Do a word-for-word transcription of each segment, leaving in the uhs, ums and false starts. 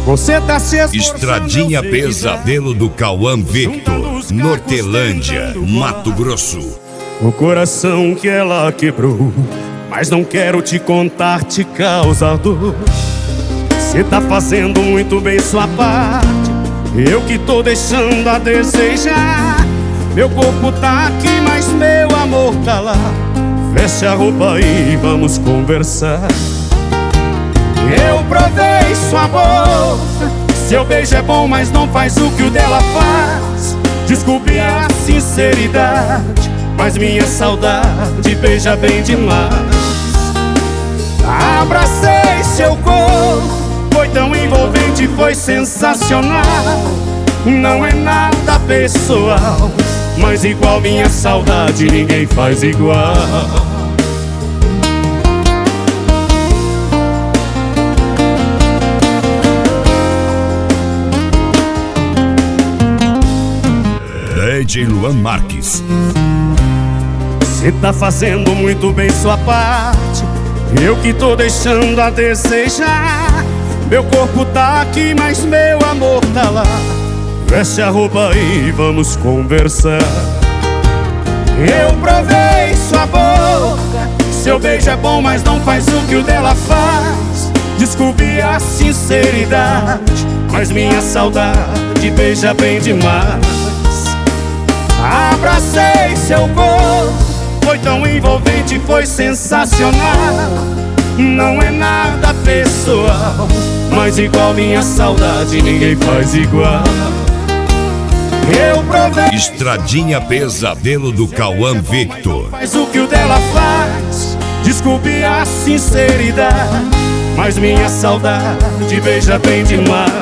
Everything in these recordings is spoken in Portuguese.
Você tá se esforçando. Estradinha Pesadelo do Cauã Victor, Nortelândia, Mato Grosso. O coração que ela quebrou, mas não quero te contar, te causa dor. Cê tá fazendo muito bem sua parte, eu que tô deixando a desejar. Meu corpo tá aqui, mas meu amor tá lá. Veste a roupa e vamos conversar. Eu provei sua boca, seu beijo é bom, mas não faz o que o dela faz. Desculpe a sinceridade, mas minha saudade beija bem demais. Abracei seu corpo, foi tão envolvente, foi sensacional. Não é nada pessoal, mas igual minha saudade ninguém faz igual. D J Luan Marques. Cê tá fazendo muito bem sua parte, eu que tô deixando a desejar. Meu corpo tá aqui, mas meu amor tá lá. Veste a roupa e vamos conversar. Eu provei sua boca, seu beijo é bom, mas não faz o que o dela faz. Desculpe a sinceridade, mas minha saudade beija bem demais. Abracei seu corpo, foi tão envolvente, foi sensacional. Não é nada pessoal, mas igual minha saudade ninguém faz igual. Eu provei. Estradinha Pesadelo do Cauã Victor. Faz o que o dela faz. Desculpe a sinceridade, mas minha saudade beija bem demais.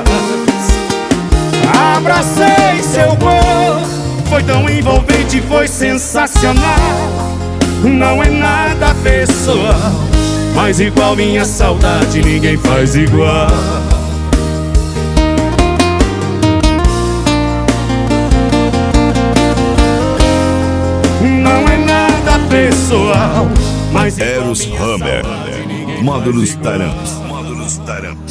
Abracei seu corpo, foi tão envolvente, foi sensacional. Não é nada pessoal, mas igual minha saudade ninguém faz igual. Não é nada pessoal, mas Eros Hammer, Módulos Taramps.